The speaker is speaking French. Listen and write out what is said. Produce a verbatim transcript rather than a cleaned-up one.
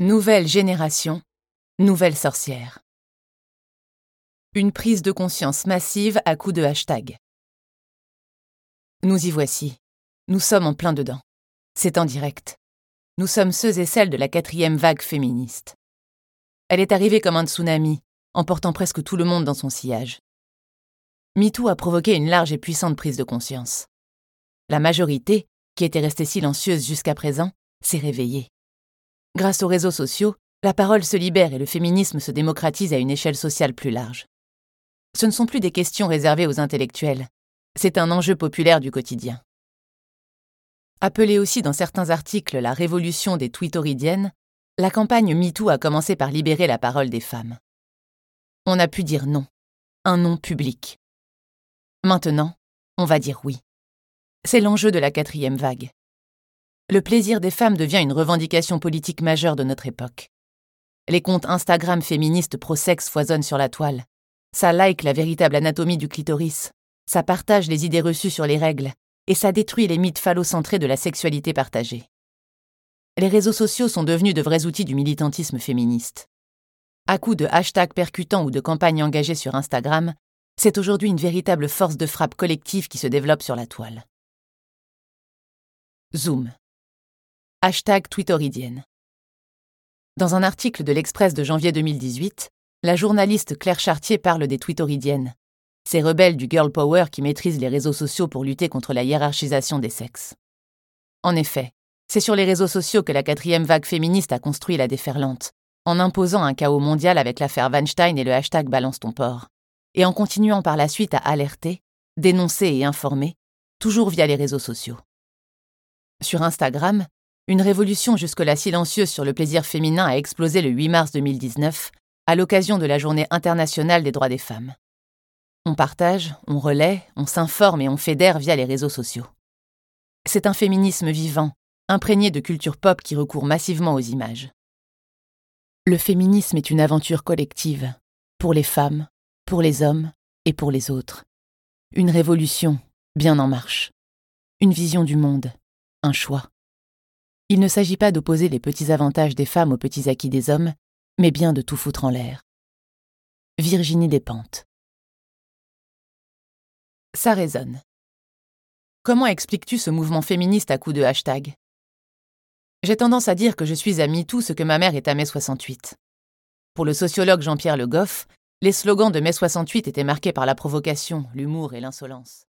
Nouvelle génération, nouvelle sorcière. Une prise de conscience massive à coups de hashtag. Nous y voici. Nous sommes en plein dedans. C'est en direct. Nous sommes ceux et celles de la quatrième vague féministe. Elle est arrivée comme un tsunami, emportant presque tout le monde dans son sillage. MeToo a provoqué une large et puissante prise de conscience. La majorité, qui était restée silencieuse jusqu'à présent, s'est réveillée. Grâce aux réseaux sociaux, la parole se libère et le féminisme se démocratise à une échelle sociale plus large. Ce ne sont plus des questions réservées aux intellectuels, c'est un enjeu populaire du quotidien. Appelée aussi dans certains articles la révolution des tweetoridiennes, la campagne MeToo a commencé par libérer la parole des femmes. On a pu dire non, un non public. Maintenant, on va dire oui. C'est l'enjeu de la quatrième vague. Le plaisir des femmes devient une revendication politique majeure de notre époque. Les comptes Instagram féministes pro-sexe foisonnent sur la toile. Ça like la véritable anatomie du clitoris. Ça partage les idées reçues sur les règles. Et ça détruit les mythes phallocentrés de la sexualité partagée. Les réseaux sociaux sont devenus de vrais outils du militantisme féministe. À coups de hashtags percutants ou de campagnes engagées sur Instagram, c'est aujourd'hui une véritable force de frappe collective qui se développe sur la toile. Zoom. Hashtag tweetoridienne. Dans un article de l'Express de janvier deux mille dix-huit, la journaliste Claire Chartier parle des tweetoridiennes, ces rebelles du girl power qui maîtrisent les réseaux sociaux pour lutter contre la hiérarchisation des sexes. En effet, c'est sur les réseaux sociaux que la quatrième vague féministe a construit la déferlante, en imposant un chaos mondial avec l'affaire Weinstein et le hashtag Balance ton porc, et en continuant par la suite à alerter, dénoncer et informer, toujours via les réseaux sociaux. Sur Instagram, une révolution jusque-là silencieuse sur le plaisir féminin a explosé le huit mars deux mille dix-neuf, à l'occasion de la Journée internationale des droits des femmes. On partage, on relaie, on s'informe et on fédère via les réseaux sociaux. C'est un féminisme vivant, imprégné de culture pop qui recourt massivement aux images. Le féminisme est une aventure collective, pour les femmes, pour les hommes et pour les autres. Une révolution, bien en marche. Une vision du monde, un choix. Il ne s'agit pas d'opposer les petits avantages des femmes aux petits acquis des hommes, mais bien de tout foutre en l'air. Virginie Despentes. Ça résonne. Comment expliques-tu ce mouvement féministe à coups de hashtag ? J'ai tendance à dire que je suis à MeToo ce que ma mère est à mai soixante-huit. Pour le sociologue Jean-Pierre Le Goff, les slogans de mai soixante-huit étaient marqués par la provocation, l'humour et l'insolence.